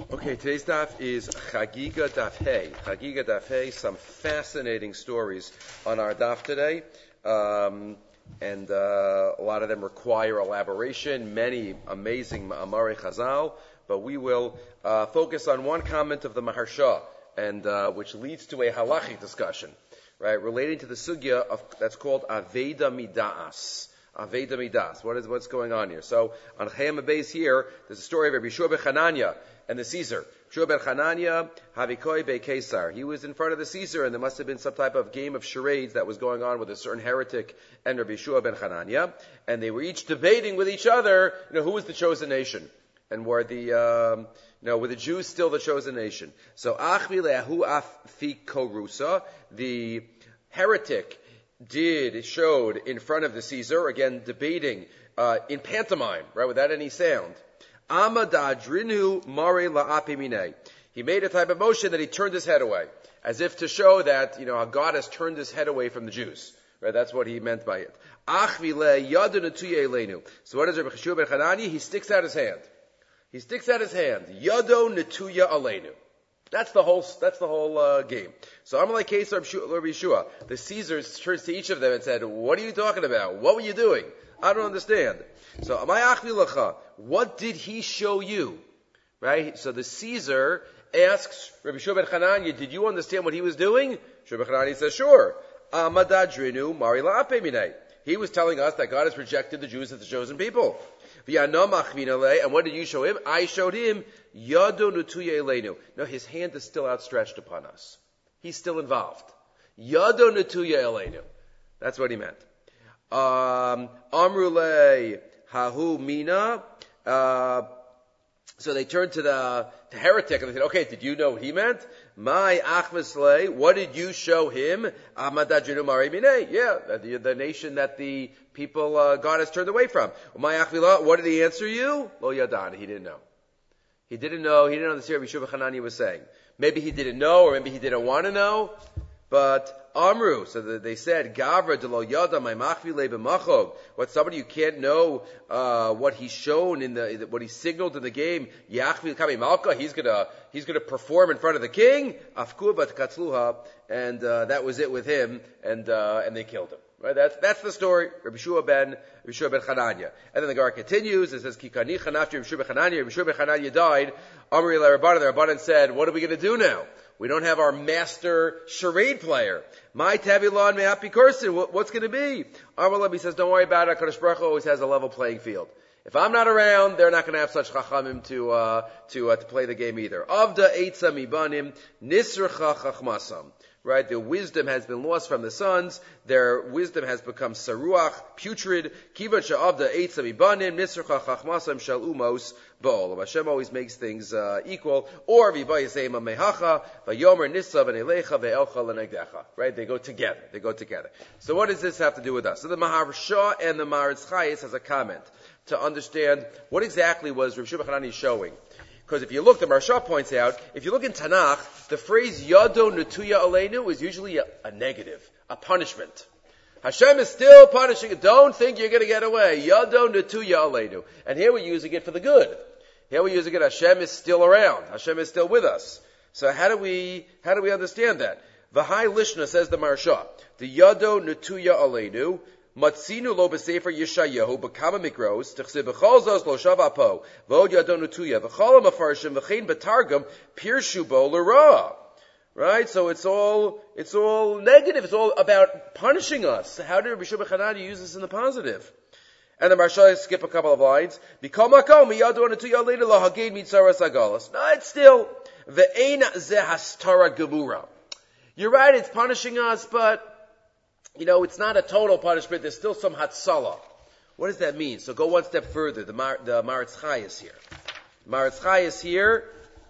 Okay, today's daf is Chagiga Daf Hey. Chagiga Daf Hey, some fascinating stories on our daf today. And a lot of them require elaboration, many amazing Ma'amare Chazal, but we will focus on one comment of the Maharsha, and which leads to a halachic discussion, right, relating to the sugya that's called Aveda Midas. Aveda Midas. What's going on here? So on Chayim Abayz here, there's a story of Rabbi Yeshua ben Chananya and the Caesar. Yeshua ben Chananya, Havikoi be Caesar. He was in front of the Caesar, and there must have been some type of game of charades that was going on with a certain heretic and Rabbi Yeshua ben Chananya, and they were each debating with each other, who was the chosen nation, and were the Jews still the chosen nation? So Achvi le'ahu afi korusa, the heretic showed in front of the Caesar, again debating in pantomime, right, without any sound. Amadadrinu mare la'apimine. He made a type of motion that he turned his head away, as if to show that God has turned his head away from the Jews. Right, that's what he meant by it. Achvile yadu netuya elenu. So what does Rabbi Yeshua ben Chananya? He sticks out his hand. He sticks out his hand. Yado netuya alenu. That's the whole game. So Amalei Kesar Rabbi Yeshua, the Caesar turns to each of them and said, "What are you talking about? What were you doing? I don't understand." So Amay Achvi Lacha, what did he show you? Right? So the Caesar asks Rabbi Yeshua ben Chananya, "Did you understand what he was doing?" Rabbi Chananya says, "Sure." Amadadrinu Mari La'apemine. He was telling us that God has rejected the Jews as the chosen people. And what did you show him? I showed him Yado Nutuya Elenu. No, his hand is still outstretched upon us. He's still involved. Yado Nutuya Elenu. That's what he meant. Amrule Hahu Mina. So they turned to the heretic and they said, "Okay, did you know what he meant? My Achvaslei, what did you show him? Amadadrinu Mari Bine." Yeah, the nation that the people God has turned away from. My Achvila, what did he answer you? Lo Yadan, he didn't know. He didn't understand what Rabbi Yeshua ben Chananya was saying. Maybe he didn't know, or maybe he didn't want to know. But Amru, so they said, Gavra de lo yada my machvile b'machog. What, somebody who can't know what he's shown what he signaled in the game, Yachvi kami malka, he's gonna perform in front of the king. Afku bat katzluha, and that was it with him, and they killed him. Right? That's the story. Rabbi Yeshua ben Chananya. And then the Gemara continues. It says, Kikani chanafti Rabbi Yeshua ben Chananya. Rabbi Yeshua ben Chananya died. Amri la Rabbanan. The Rabbanan said, "What are we going to do now? We don't have our master charade player. My tavilon me happy person. What's going to be?" Amar says, "Don't worry about it. HaKadosh Baruch Hu always has a level playing field. If I'm not around, they're not going to have such chachamim to play the game either." Avda eitza mibanim nisracha chachmasam. Right, the wisdom has been lost from the sons. Their wisdom has become saruach, putrid. Kivan sha'avda eitza mibanim nisracha chachmasam shal umos ba'ol. Hashem always makes things equal. Or v'bayisema mehacha v'yomer nissa v'nelecha ve'elcha l'negdecha. Right, they go together. So what does this have to do with us? So the Maharsha and the Maharitz Chayes has a comment to understand what exactly was Rabbi Yeshua ben Chananya showing. Because if you look, the Maharsha points out, if you look in Tanakh, the phrase Yado Netuya Aleinu is usually a negative, a punishment. Hashem is still punishing it. Don't think you're going to get away. Yado Netuya Aleinu. And here we're using it for the good. Here we're using it, Hashem is still around. Hashem is still with us. So how do we understand that? V'hai Lishna, says the Maharsha, the Yado Netuya Aleinu, Matzinu lo b'sefer Yeshayahu b'kama mikros t'chsib b'chol zos lo shavapo v'od yadonu tuya v'chol ha'mafarshim v'chein b'targum pirshu bo l'ra. Right? So it's all negative. It's all about punishing us. How did Rabbi Yeshua ben Chananya use this in the positive? And the Maharsha skip a couple of lines. B'kol makom yadonu tuya leinu lo hagid mitzaras agalos. No, it's still ve'ein ze hastara gemura. You're right. It's punishing us, but it's not a total punishment. There's still some hatzalah. What does that mean? So go one step further. The Maharitz Chayes here. Maharitz Chayes here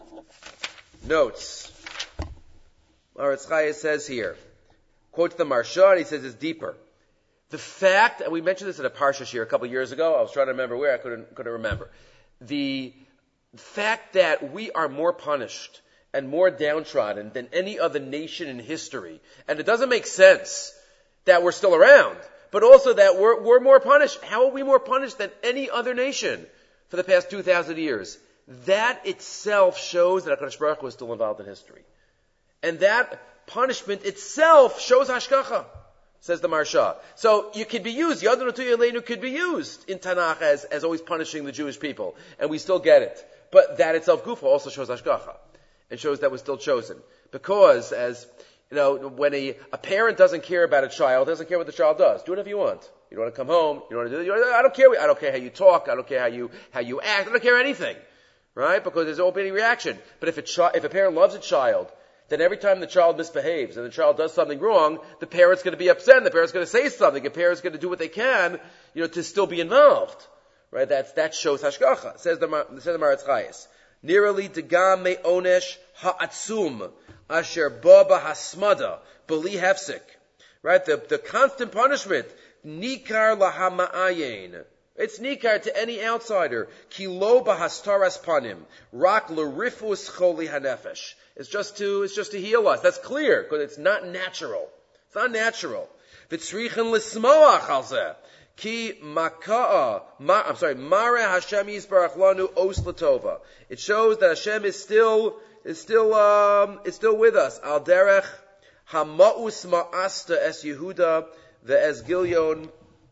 notes. Maharitz Chayes says here, quotes the Maharsha, and he says it's deeper. The fact, and we mentioned this in a Parsha here a couple of years ago. I was trying to remember where. I couldn't remember. The fact that we are more punished and more downtrodden than any other nation in history, and it doesn't make sense that we're still around, but also that we're more punished. How are we more punished than any other nation for the past 2,000 years? that itself shows that HaKadosh Baruch Hu is still involved in history. And that punishment itself shows hashgacha, says the Maharsha. So you could be used, Yadnu Tuya Leinu could be used in Tanakh as always punishing the Jewish people, and we still get it. But that itself, Gufa, also shows hashgacha, and shows that we're still chosen. Because, as you know, when a parent doesn't care about a child, doesn't care what the child does. Do whatever you want. You don't want to come home. You don't want to do it. I don't care. I don't care how you talk. I don't care how you act. I don't care anything, right? Because there's no any reaction. But if a parent loves a child, then every time the child misbehaves and the child does something wrong, the parent's going to be upset. And the parent's going to say something. The parent's going to do what they can, to still be involved, right? That shows hashgacha. Says the Maharatz Chayes. Nirali degam me onesh ha'atzum asher baba hasmada beli hefsek. Right? The constant punishment. Nikar lahama'ayin. It's nikar to any outsider. Ki lo bahastaras panim. Rak l'rifus choli hanefesh. It's just to heal us. That's clear, because it's not natural. It's not natural. V'tzrichen l'smoach al zeh. Ki mare Hashem yisbarach lanu os latova. It shows that Hashem is still with us. Al derech hama'us ma'asta es Yehuda ve'es Gilyon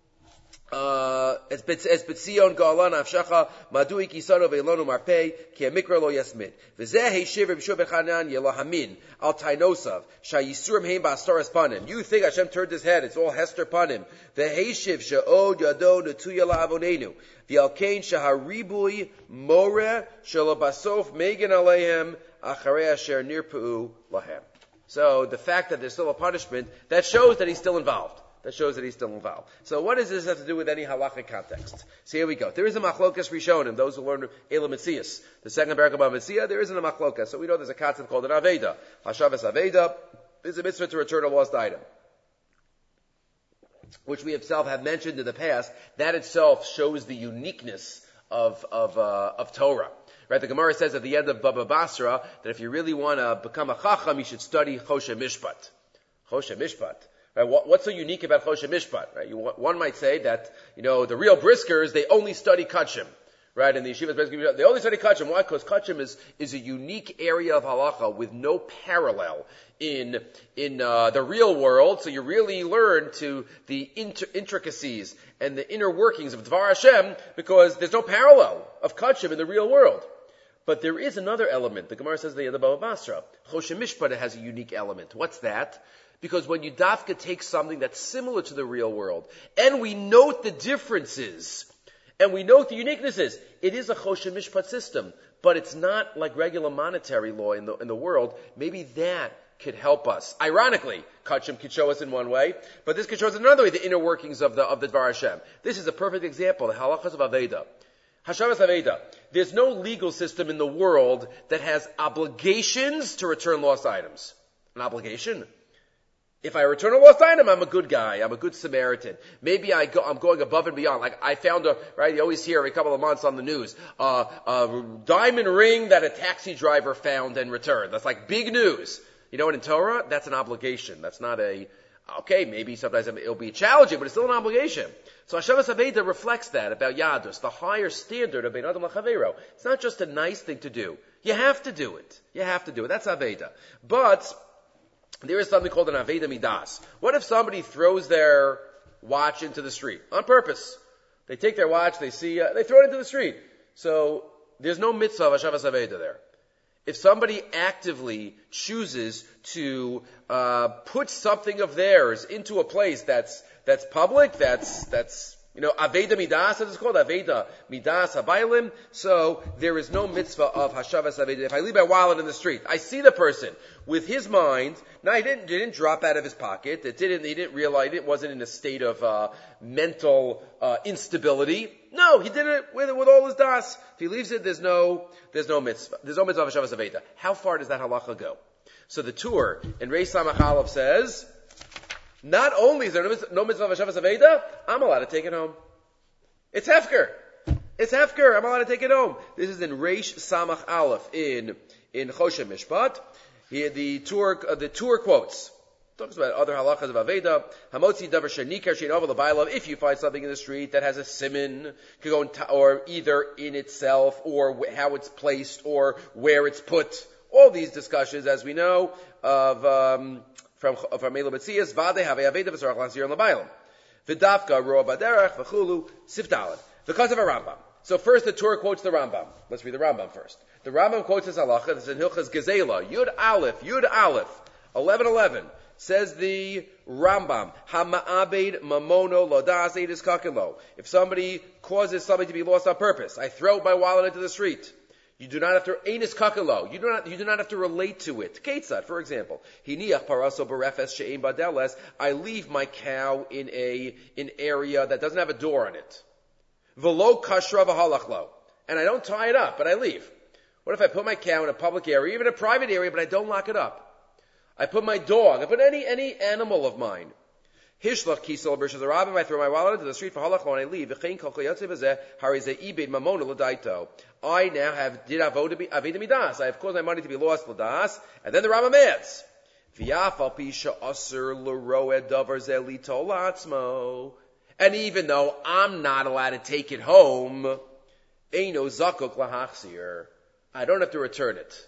es betzion ga'alan avshacha madui kisano ve'elonu marpei ki amikra lo yasmid v'zeh heishiv b'shuv b'chanan yelahamin al tainosav shayisurim heim ba'astaras panim. You think Hashem turned his head, it's all Hester panim. V'heishiv she'od yado netuya la'avonenu v'alkein shaharibui more shalabasof megan aleihem acharei asher nirpu'u lahem. So the fact that there's still a punishment, that shows that he's still involved. So what does this have to do with any halachic context? So here we go. There is a machlokas rishonim, those who learn Elam Mitzias. The second parak about Mitzia, there isn't a machlokas. So we know there's a concept called an Aveda. Hashavas Aveda is a mitzvah to return a lost item, which we itself have mentioned in the past. That itself shows the uniqueness of Torah. Right? The Gemara says at the end of Baba Basra that if you really want to become a chacham, you should study Choshe Mishpat. Choshe Mishpat. Right? What's so unique about Choshe Mishpat? Right? One might say that, the real briskers, they only study Kachim. Right? And the yeshivas, they only study Kachim. Why? Because Kachim is a unique area of halacha with no parallel in the real world. So you really learn to the intricacies and the inner workings of Dvar Hashem, because there's no parallel of Kachim in the real world. But there is another element. The Gemara says at the end of Baba Basra, Choshe Mishpat has a unique element. What's that? Because when you dafka take something that's similar to the real world, and we note the differences, and we note the uniquenesses, it is a Choshe Mishpat system, but it's not like regular monetary law in the world. Maybe that could help us. Ironically, Kachim could show us in one way, but this could show us in another way, the inner workings of the Dvar Hashem. This is a perfect example, the halachas of Aveda. Hashavas Aveda. There's no legal system in the world that has obligations to return lost items. An obligation? If I return a lost item, I'm a good guy. I'm a good Samaritan. Maybe I'm going above and beyond. Like I found you always hear every couple of months on the news, a diamond ring that a taxi driver found and returned. That's like big news. You know what, in Torah, that's an obligation. That's not maybe sometimes it'll be challenging, but it's still an obligation. So Hashavas Aveda reflects that about Yadus, the higher standard of Bein Adam L'Chaveiro. It's not just a nice thing to do. You have to do it. That's Aveda. But there is something called an Aveda Midas. What if somebody throws their watch into the street on purpose? They take their watch, they throw it into the street. So there's no mitzvah of Hashavas Aveda there. If somebody actively chooses to put something of theirs into a place that's public, that's Aveda Midas, as it's called, Aveda Midas Habaylim, so there is no mitzvah of Hashavas Aveda. If I leave my wallet in the street, I see the person with his mind. Now he didn't drop out of his pocket. He didn't realize it wasn't in a state of mental instability. No, he did it with all his das. If he leaves it, there's no mitzvah. There's no mitzvah of Hashavas Aveda. How far does that halacha go? So the Tur in Reis Samach Aleph says, not only is there no mitzvah of Hashavas Aveda, I'm allowed to take it home. It's hefker. I'm allowed to take it home. This is in Reish Samach Aleph in Choshe Mishpat. Here the Tur quotes. Talks about other halachas of Aveda. Hamotzi davar shenikar shein over l'baylav. If you find something in the street that has a siman, could go or either in itself, or how it's placed, or where it's put. All these discussions, as we know, of from Mela Metzias, Vade Have Aveda v'Sarach Lasir l'baylam. V'dafka roa baderach v'chulu sifdalet. Because of a Rambam. So first the Torah quotes the Rambam. Let's read the Rambam first. The Rambam quotes his halacha. This is in Hilchas Gezela. Yud Aleph. 11:11. Says the Rambam, Hama'abed mamono lodas edis kakilo. If somebody causes something to be lost on purpose, I throw my wallet into the street. You do not have to edis kakilo. You do not have to relate to it. Ketzad, for example, hiniach paraso berefes she'ein badeles. I leave my cow in an area that doesn't have a door on it. Velo kashra v'halachlo, and I don't tie it up, but I leave. What if I put my cow in a public area, even a private area, but I don't lock it up? I put my dog, I put any animal of mine. Hishlach kisel b'rishas harabim, I throw my wallet into the street for halachlo and I leave. V'chein kol chayotze b'zeh harizeh ibed mamona l'daito. I now did aveda midas. I have caused my money to be lost l'das. And then the Rambam adds, V'yaf al pi she'aser l'roed davar zeh litol atzmo. And even though I'm not allowed to take it home, eino zakok lahachzir. I don't have to return it.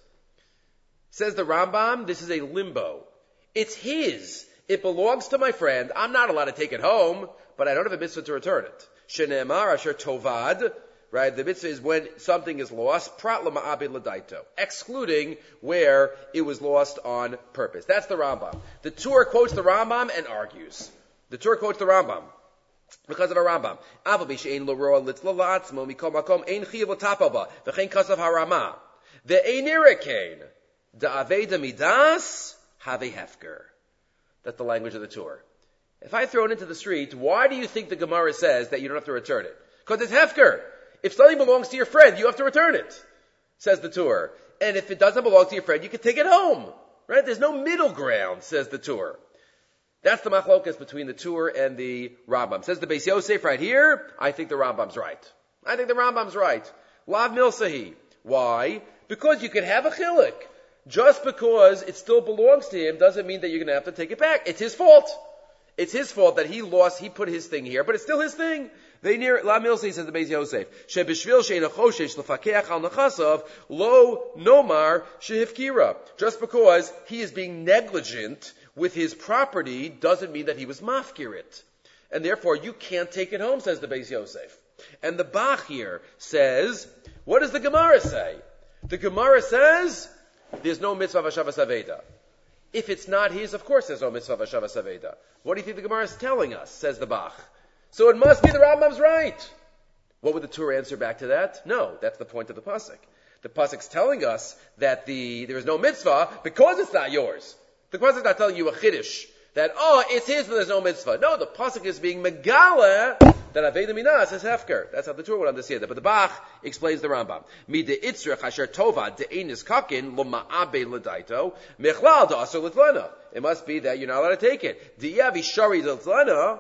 Says the Rambam, this is a limbo. It's his. It belongs to my friend. I'm not allowed to take it home, but I don't have a mitzvah to return it. Shene'emar asher tovad, right? The mitzvah is when something is lost, prat lama'abed l'daito, excluding where it was lost on purpose. That's the Rambam. The Torah quotes the Rambam and argues. The Torah quotes the Rambam. Because of a Rambam. Aval b'she'ein l'roa litzla la'atzmo mikol makom ein chiyav l'tapel ba, v'chein kasav harama. Ve'ein irikein. Da aveda midas have a hefker. That's the language of the Torah. If I throw it into the street, why do you think the Gemara says that you don't have to return it? Because it's hefker. If something belongs to your friend, you have to return it, says the Torah. And if it doesn't belong to your friend, you can take it home. Right? There's no middle ground, says the Torah. That's the machlokas between the Torah and the Rambam. Says the Beis Yosef right here, I think the Rambam's right. I think the Rambam's right. Lav milsahi. Why? Because you can have a chilik. Just because it still belongs to him doesn't mean that you're going to have to take it back. It's his fault. It's his fault that he put his thing here, but it's still his thing. They near La Milsi says the Beis Yosef. Shebishvil she'ena choshesh lefakeach al nechasav lo nomar shehifkira. Just because he is being negligent with his property doesn't mean that he was mafkirit. And therefore you can't take it home, says the Beis Yosef. And the Bach here says, what does the Gemara say? The Gemara says, there's no mitzvah of Hashavas Aveda. If it's not his, of course there's no mitzvah of Hashavas Aveda. What do you think the Gemara is telling us, says the Bach? So it must be the Rambam's right. What would the Torah answer back to that? No, that's the point of the Pasuk. The Pasuk's telling us that there is no mitzvah because it's not yours. The Pasuk's not telling you a chiddush that, it's his, but there's no mitzvah. No, the Pasuk is being megala that Aveda Minas is hefker. That's how the Torah would understand it. But the Bach explains the Rambam. Mi de itzrich asher tova de einis kakin lo ma'abe l'daito mechlal da asur l'tlana. It must be that you're not allowed to take it. Diyavi shari l'tlana,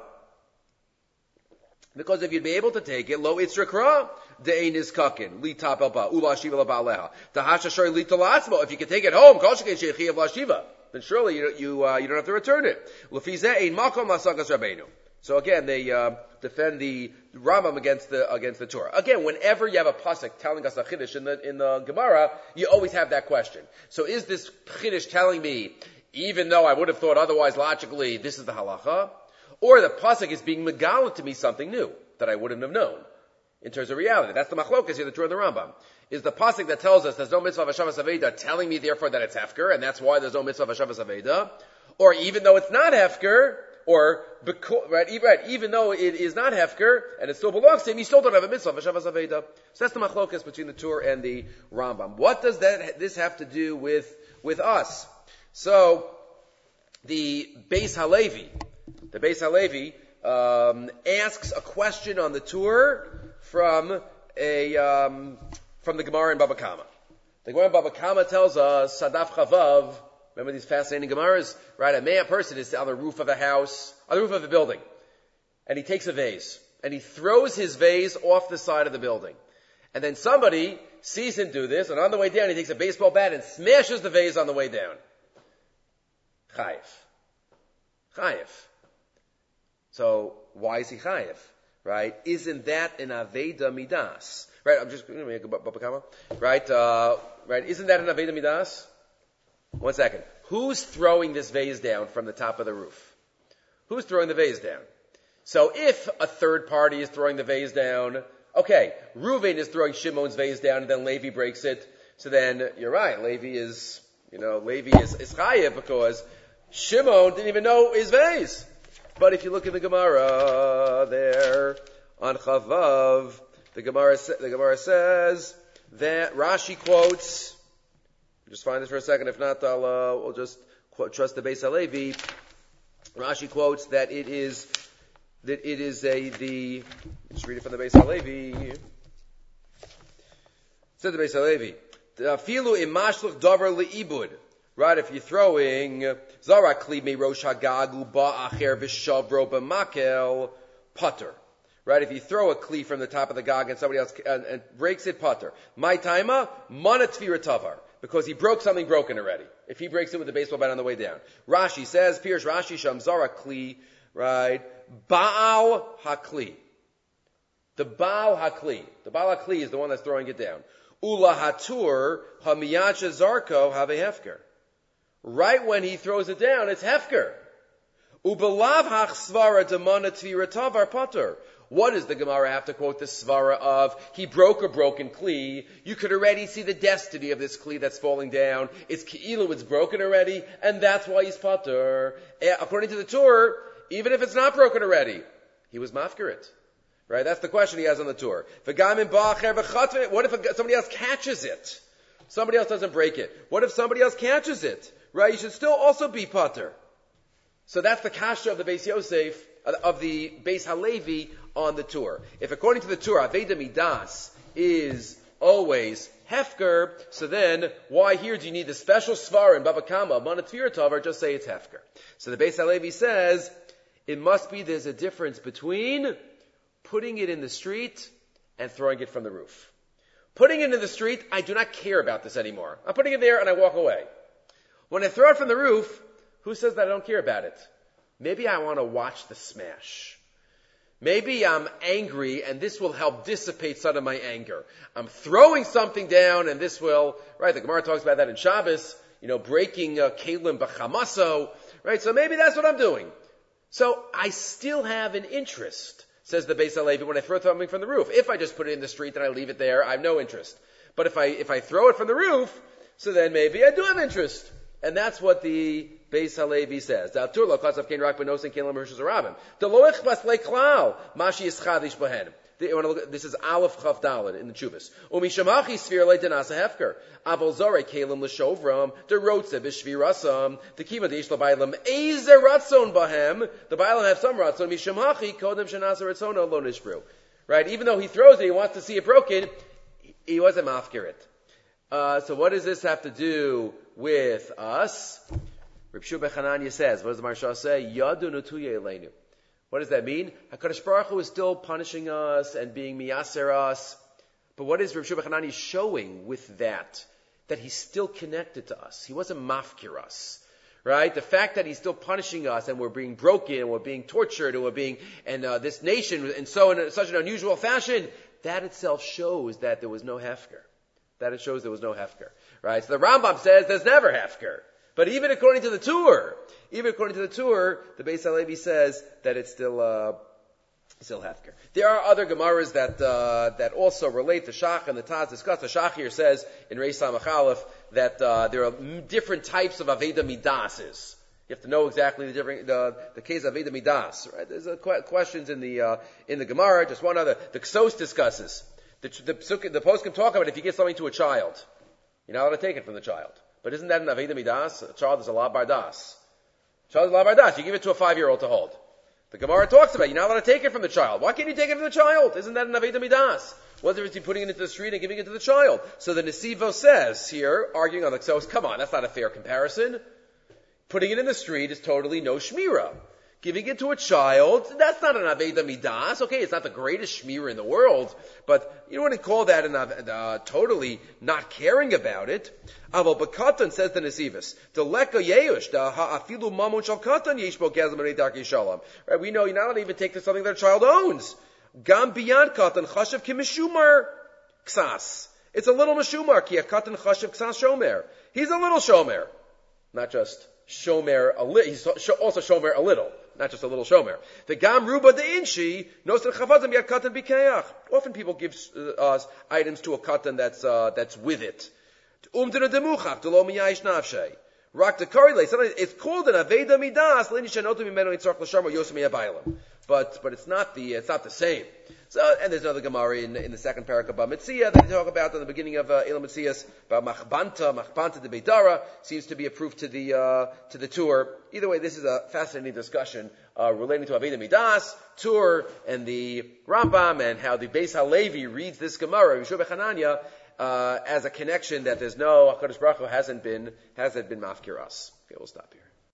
because if you'd be able to take it, lo itzrich ra de einis kakin li tapel ba ula shiva l'ba'aleha tahasha shari li talatzmo. If you can take it home, kol sheken shechiyav la shiva, then surely you don't have to return it. Lefizeh ein makom lasagas rabbeinu. So again, they defend the Rambam against the Torah. Again, whenever you have a pasuk telling us a chiddush in the Gemara, you always have that question. So is this chiddush telling me, even though I would have thought otherwise logically, this is the halacha, or the pasuk is being megala to me something new that I wouldn't have known in terms of reality? That's the machlokas here, the Torah and the Rambam. Is the pasuk that tells us there's no mitzvah of Hashavas Aveda telling me therefore that it's hefker, and that's why there's no mitzvah of Hashavas Aveda? Or even though it's not hefker, or even though it is not hefker and it still belongs to him, you still don't have a mitzvah of Hashavas Aveda. So that's the machlokas between the Torah and the Rambam. What does this have to do with us? So the Beis Halevi asks a question on the Torah from the Gemara in Baba Kama. The Gemara in Baba Kama tells us Sadaf Chavav. Remember these fascinating Gemaras? Right, a person is on the roof of a house, on the roof of a building, and he takes a vase, and he throws his vase off the side of the building. And then somebody sees him do this, and on the way down he takes a baseball bat and smashes the vase on the way down. Chayiv. chayiv. So why is he chayiv? Right? Isn't that an aveda midas? Right? I'm just going to make a baba kama. Right? Right? Isn't that an aveda midas? 1 second. Who's throwing this vase down from the top of the roof? Who's throwing the vase down? So if a third party is throwing the vase down, okay, Reuven is throwing Shimon's vase down and then Levi breaks it. So then you're right. Levi is chayiv because Shimon didn't even know his vase. But if you look in the Gemara there on Chavav, the Gemara says that Rashi quotes. Just find this for a second. If not, we'll just trust the Beis Halevi. Rashi quotes that it is let's read it from the Beis Halevi. Said the Beis Halevi, Filu imashluch davar leibud. Right, if you're throwing zara kli me rosh hagagu ba'acher v'shavro b'makel putter. Right, if you throw a kli from the top of the gag and somebody else and breaks it, putter. My taima mana tfira tavar. Because he broke something broken already. If he breaks it with a baseball bat on the way down. Rashi says, Pirush Rashi Sham Zara Kli, right? Baal Hakli. The Baal Hakli. The Baal Hakli is the one that's throwing it down. Ula Hatur Hamiyacha Zarko Have Hefker. Right when he throws it down, it's Hefker. Ubalav Hach Svara Damana Tvira Tavar Pater. What does the Gemara have to quote the svara of? He broke a broken kli. You could already see the destiny of this kli that's falling down. It's ki'ilu, it's broken already, and that's why he's pater. According to the Torah, even if it's not broken already, he was mafkarit. Right? That's the question he has on the Torah. What if somebody else catches it? Somebody else doesn't break it. What if somebody else catches it? Right? You should still also be pater. So that's the kasha of the Beis Yosef, of the Beis Halevi on the Torah. If according to the Torah, Aveda Midas is always Hefker, so then why here do you need the special Svar in Bava Kama, Manatfir Tavar, just say it's Hefker. So the Beis Halevi says, it must be there's a difference between putting it in the street and throwing it from the roof. Putting it in the street, I do not care about this anymore. I'm putting it there and I walk away. When I throw it from the roof, who says that I don't care about it? Maybe I want to watch the smash. Maybe I'm angry and this will help dissipate some of my anger. I'm throwing something down and this will, right, the Gemara talks about that in Shabbos, breaking kelim b'chamaso, right, so maybe that's what I'm doing. So I still have an interest, says the Beis Halevi, when I throw something from the roof. If I just put it in the street and I leave it there, I have no interest. But if I throw it from the roof, so then maybe I do have interest. And that's what the Beis Halevi says. This is Aleph Chav Daled in the Chuvas. Umishamachi sphere le denasa hefker. Aval zore kelim l'shovram derotze b'shvirasam tekima deish l'bailam ezer ratzon bahem. The bailam have some ratzon. Mishamachi kodem shenasa ratzona lo nishbru. Right? Even though he throws it, he wants to see it broken. He wasn't mafkirit. So what does this have to do with us? Reb Shua ben Chananya says, what does the Maharsha say? Yadu nutuye eleinu. What does that mean? HaKadosh Baruch Hu is still punishing us and being miyaser us. But what is Reb Shua ben Chananya showing with that? That he's still connected to us. He wasn't mafkir us. Right? The fact that he's still punishing us and we're being broken and we're being tortured and we're being, this nation and so in such an unusual fashion, that itself shows that there was no hefker. That it shows there was no hefker. Right? So the Rambam says there's never hefker. But even according to the Torah, the Beis Halevi says that it's still hefker. There are other Gemaras that also relate. The Shach and the Taz discuss. The Shach here says in Reis Samach Aleph that there are different types of Aveda Midases. You have to know exactly the case of Aveda Midas. Right? There's questions in the Gemara. Just one other. The Ksos discusses. The post can talk about if you give something to a child, you're not allowed to take it from the child. But isn't that an Aveda Midas? A child is a La Bardas. You give it to a 5-year-old to hold. The Gemara talks about you're not allowed to take it from the child. Why can't you take it from the child? Isn't that an Aveda Midas? What's the difference between putting it into the street and giving it to the child? So the Nesivo says here, arguing on the Ksos, come on, that's not a fair comparison. Putting it in the street is totally no shmira. giving it to a child, that's not an Aveda Midas. Okay, it's not the greatest shmir in the world, but you wouldn't call that totally not caring about it. Aval Bakatan says the Nesivus, the Leka Yeush, the Ha'afilu Mamun Shal Katan Yeshbo Gazam Darki Shalom. Right, we know you're not allowed to even take to something that a child owns. Gam Biyad Katan Chashav Kimishumar Ksas. It's a little Meshumar, Ki Katan Chashav Ksas Shomer. He's a little Shomer. Not just Shomer a little, he's also Shomer a little. Not just a little shomer. The gam ruba de inshi nosen chavazim yad katan bikeach. Often people give items to a katan that's with it. Umdina demuchach to lo miyayish nafshay. Rak de karile. Sometimes it's called an aveda midas. Leini shenotu mimenu itzarch l'sharmo yosem yabaylam. But it's not the same. So, and there's another Gemara in the second parak about Mitzia that they talk about in the beginning of Elam Mitzias about Machbanta de Beidara seems to be a proof to the tour. Either way, this is a fascinating discussion relating to Aveda Midas, Tur, and the Rambam, and how the Beis HaLevi reads this Gemara, Yeshua B'Chananya, as a connection that there's no HaKadosh Baruch Hu hasn't been mafkir us. Okay, we'll stop here.